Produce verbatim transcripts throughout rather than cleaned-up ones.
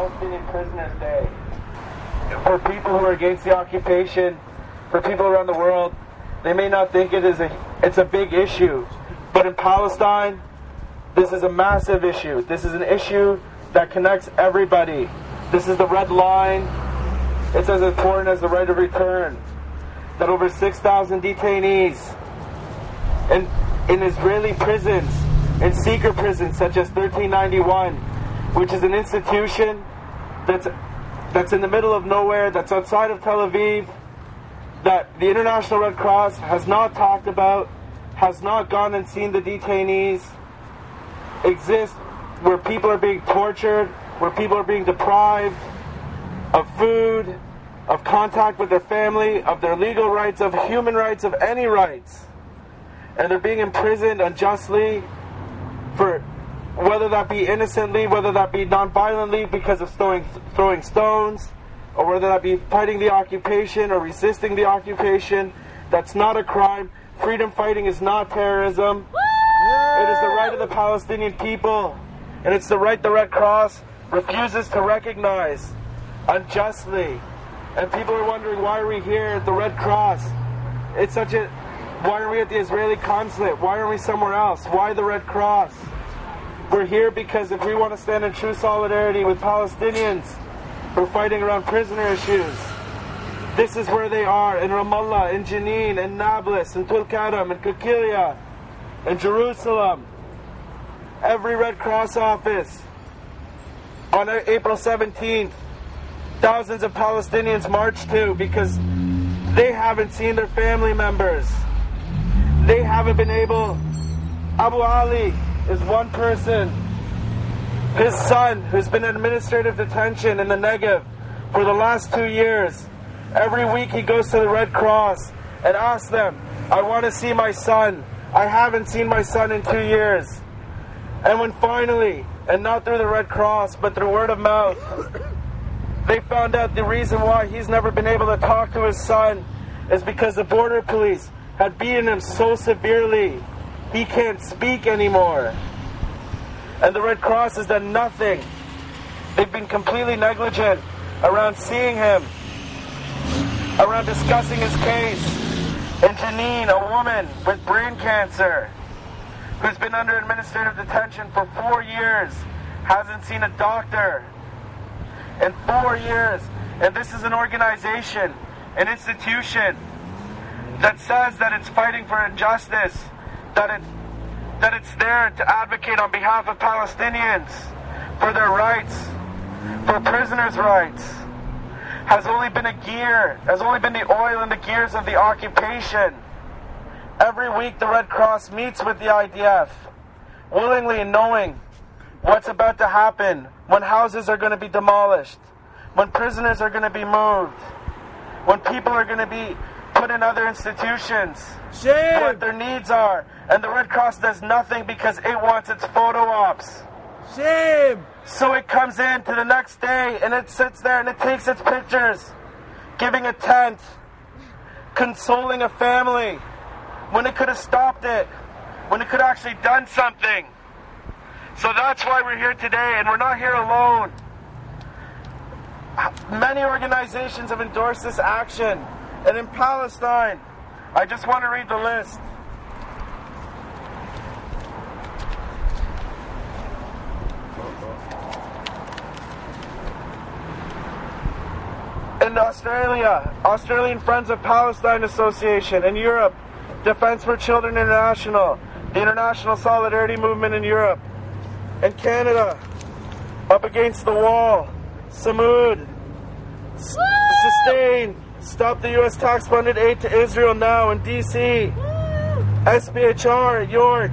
Palestinian Prisoners Day. For people who are against the occupation, for people around the world, they may not think it is a it's a big issue, but in Palestine, this is a massive issue. This is an issue that connects everybody. This is the red line. It's as important as the right of return. That over six thousand detainees in, in Israeli prisons, in secret prisons such as thirteen ninety-one, which is an institution that's that's in the middle of nowhere, that's outside of Tel Aviv, that the International Red Cross has not talked about, has not gone and seen the detainees, exist where people are being tortured, where people are being deprived of food, of contact with their family, of their legal rights, of human rights, of any rights. And they're being imprisoned unjustly for whether that be innocently, whether that be non-violently because of throwing, throwing stones, or whether that be fighting the occupation or resisting the occupation. That's not a crime. Freedom fighting is not terrorism. Woo! It is the right of the Palestinian people, and it's the right the Red Cross refuses to recognize unjustly. And people are wondering, why are we here at the Red Cross? It's such a... Why are we at the Israeli consulate? Why aren't we somewhere else? Why the Red Cross? We're here because if we want to stand in true solidarity with Palestinians who are fighting around prisoner issues, this is where they are, in Ramallah, in Jenin, in Nablus, in Tulkarem, in Kikilia, in Jerusalem. Every Red Cross office. On April seventeenth, thousands of Palestinians marched to because they haven't seen their family members. They haven't been able... Abu Ali is one person. His son, who's been in administrative detention in the Negev for the last two years, every week he goes to the Red Cross and asks them, I want to see my son. I haven't seen my son in two years. And when finally, and not through the Red Cross, but through word of mouth, they found out the reason why he's never been able to talk to his son is because the border police had beaten him so severely he can't speak anymore. And the Red Cross has done nothing. They've been completely negligent around seeing him, around discussing his case. In Jenin, a woman with brain cancer who's been under administrative detention for four years, hasn't seen a doctor in four years. And this is an organization, an institution that says that it's fighting for injustice, that it's, that it's there to advocate on behalf of Palestinians for their rights, for prisoners' rights, has only been a gear, has only been the oil in the gears of the occupation. Every week the Red Cross meets with the I D F, willingly knowing what's about to happen, when houses are going to be demolished, when prisoners are going to be moved, when people are going to be put in other institutions, Shame. what their needs are. And the Red Cross does nothing because it wants its photo ops. Shame. So it comes in to the next day and it sits there and it takes its pictures, giving a tent, consoling a family, when it could have stopped it, when it could have actually done something. So that's why we're here today, and we're not here alone. Many organizations have endorsed this action. And in Palestine, I just want to read the list. In Australia, Australian Friends of Palestine Association. In Europe, Defense for Children International, the International Solidarity Movement in Europe. In Canada, Up Against the Wall, Samud, S- Sustain, Stop the U S tax-funded aid to Israel Now in D C, S B H R at York,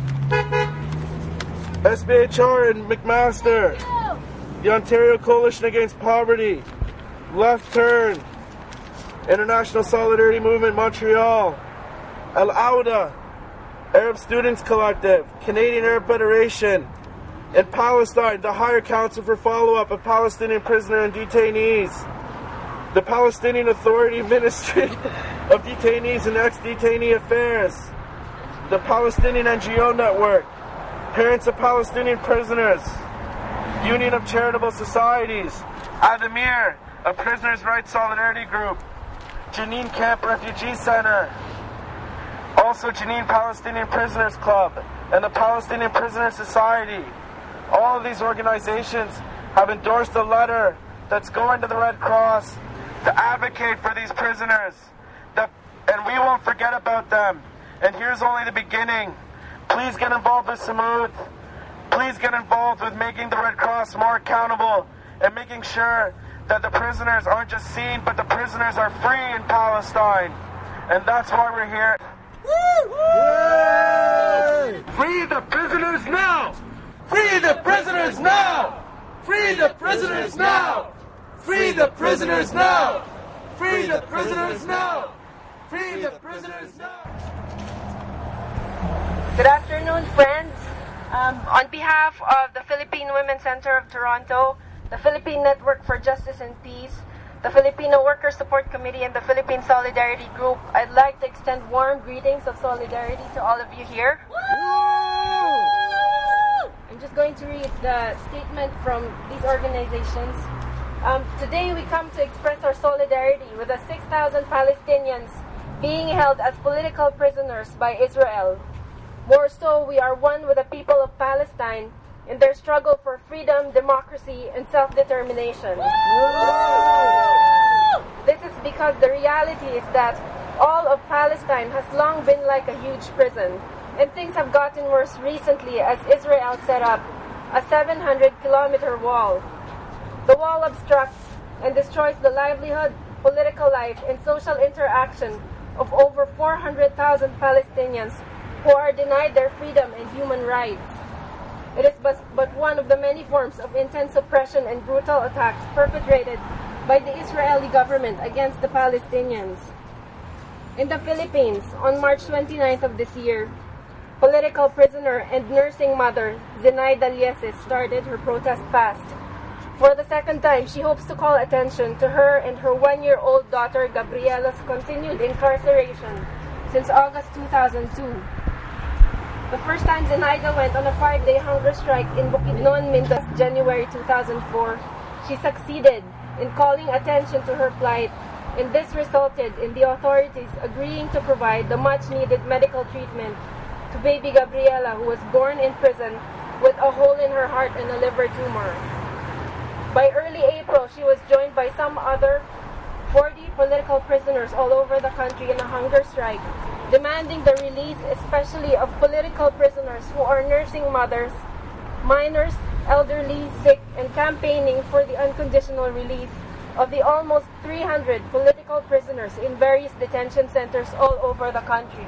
S B H R in McMaster, the Ontario Coalition Against Poverty, Left Turn, International Solidarity Movement Montreal, Al Auda, Arab Students Collective, Canadian Arab Federation. In Palestine, the Higher Council for Follow-Up of Palestinian Prisoner and Detainees, the Palestinian Authority Ministry of Detainees and Ex-Detainee Affairs, the Palestinian N G O Network, Parents of Palestinian Prisoners, Union of Charitable Societies, Adamir, a Prisoners' Rights Solidarity Group, Jenin Camp Refugee Center, also Jenin Palestinian Prisoners Club, and the Palestinian Prisoner Society. All of these organizations have endorsed a letter that's going to the Red Cross to advocate for these prisoners. The, and we won't forget about them. And here's only the beginning. Please get involved with Samud. Please get involved with making the Red Cross more accountable and making sure that the prisoners aren't just seen, but the prisoners are free in Palestine. And that's why we're here. Yay! Free the prisoners now! Free the prisoners now! Free the prisoners now! Free the prisoners now! Free the prisoners now! Free the prisoners now! Good afternoon, friends. Um, on behalf of the Philippine Women's Center of Toronto, the Philippine Network for Justice and Peace, the Filipino Workers' Support Committee, and the Philippine Solidarity Group, I'd like to extend warm greetings of solidarity to all of you here. I'm just going to read the statement from these organizations. Um, today we come to express our solidarity with the six thousand Palestinians being held as political prisoners by Israel. More so, we are one with the people of Palestine in their struggle for freedom, democracy, and self-determination. This is because the reality is that all of Palestine has long been like a huge prison, and things have gotten worse recently as Israel set up a seven hundred kilometer wall. The wall obstructs and destroys the livelihood, political life, and social interaction of over four hundred thousand Palestinians who are denied their freedom and human rights. It is but, but one of the many forms of intense oppression and brutal attacks perpetrated by the Israeli government against the Palestinians. In the Philippines, on March twenty-ninth of this year, political prisoner and nursing mother Zenaida Lieses started her protest fast. For the second time, she hopes to call attention to her and her one-year-old daughter Gabriela's continued incarceration since August two thousand two. The first time Zenaida went on a five-day hunger strike in Bukidnon, Mindoro, January two thousand four, she succeeded in calling attention to her plight, and this resulted in the authorities agreeing to provide the much-needed medical treatment to baby Gabriela, who was born in prison with a hole in her heart and a liver tumor. By early April, she was joined by some other forty political prisoners all over the country in a hunger strike, demanding the release especially of political prisoners who are nursing mothers, minors, elderly, sick, and campaigning for the unconditional release of the almost three hundred political prisoners in various detention centers all over the country.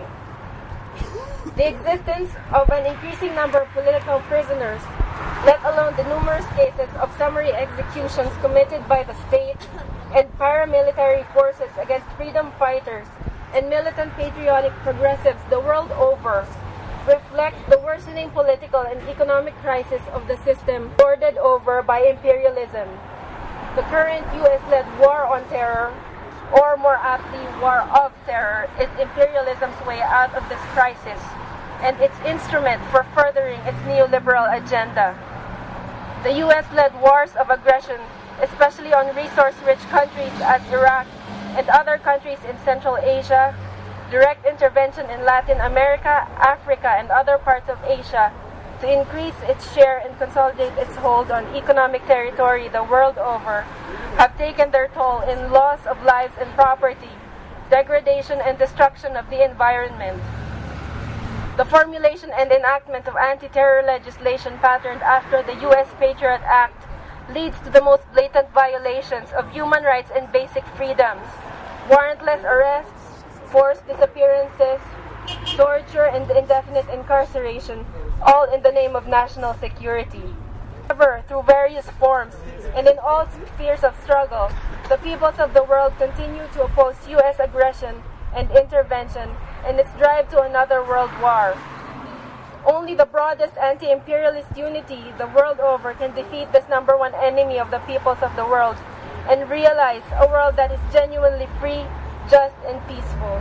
The existence of an increasing number of political prisoners, let alone the numerous cases of summary executions committed by the state and paramilitary forces against freedom fighters and militant patriotic progressives the world over, reflects the worsening political and economic crisis of the system lorded over by imperialism. The current U S-led war on terror, or more aptly, war of terror, is imperialism's way out of this crisis and its instrument for furthering its neoliberal agenda. The U S-led wars of aggression, especially on resource-rich countries as Iraq and other countries in Central Asia, direct intervention in Latin America, Africa, and other parts of Asia to increase its share and consolidate its hold on economic territory the world over, have taken their toll in loss of lives and property, degradation and destruction of the environment. The formulation and enactment of anti-terror legislation patterned after the U S Patriot Act leads to the most blatant violations of human rights and basic freedoms, warrantless arrests, forced disappearances, torture, and indefinite incarceration, all in the name of national security. However, through various forms and in all spheres of struggle, the peoples of the world continue to oppose U S aggression and intervention and its drive to another world war. Only the broadest anti-imperialist unity the world over can defeat this number one enemy of the peoples of the world and realize a world that is genuinely free, just, and peaceful.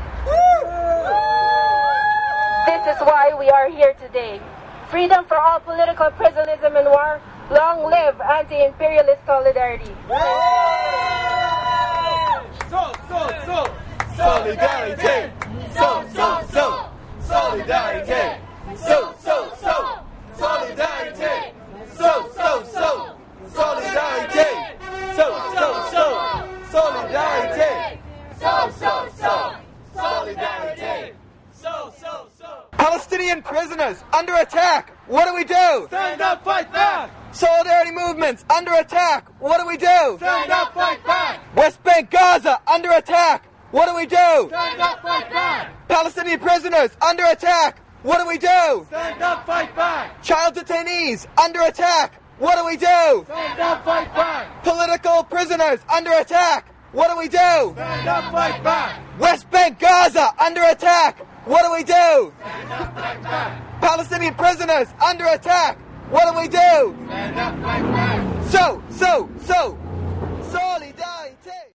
This is why we are here today. Freedom for all political prisonism and war, Long live anti-imperialist solidarity. So, so, so, solidarity. So, so, so, solidarity. So, so, so, solidarity. So, so, so, solidarity. So, so, so, solidarity. So, so, so, solidarity. So, so, so. Palestinian prisoners under attack. What do we do? Stand up, fight back. Solidarity movements under attack. What do we do? Stand up, fight back. West Bank, Gaza under attack. What do we do? Stand up, fight back. Palestinian prisoners under attack. What do we do? Stand up, fight back. Child detainees under attack. What do we do? Stand up, fight back. Political prisoners under attack. What do we do? Stand up, fight back. West Bank, Gaza under attack. What do we do? Stand up, fight back. Palestinian prisoners under attack. What do we do? Stand up, fight back. So, so, so,